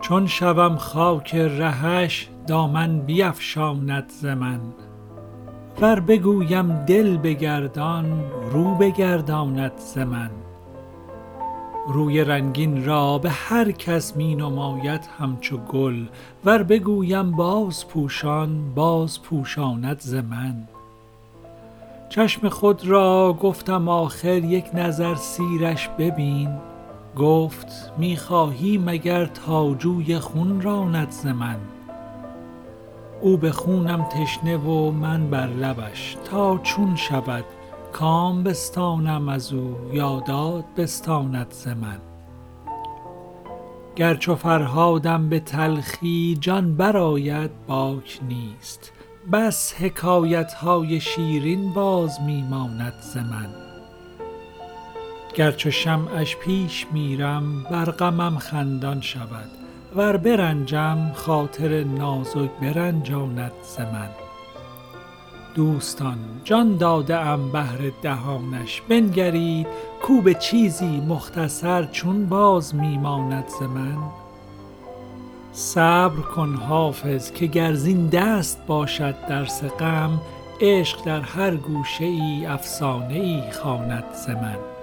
چون شوم خاک رهش دامن بیفشاند ز من. ور بگویم دل بگردان رو بگرداند ز من. روی رنگین را به هر کس می نماید همچو گل. ور بگویم باز پوشان باز پوشاند ز من. چشم خود را گفتم آخر یک نظر سیرش ببین. گفت می خواهی مگر تا جوی خون راند ز من. او به خونم تشنه و من بر لبش تا چون شود کام بستانم از او یا داد بستاند ز من. گر چو فرهادم به تلخی جان برآید باک نیست. بس حکایت های شیرین باز می ماند ز من. گر چو شمعش پیش میرم بر غمم خندان شود. ور برنجم خاطر نازک برنجاند ز من. دوستان جان داده ام بهر دهانش بنگرید کو به چیزی مختصر چون باز می ماند ز من. صبر کن حافظ که گر زین دست باشد درس غم. عشق در هر گوشه ای افسانه ای خواند ز من.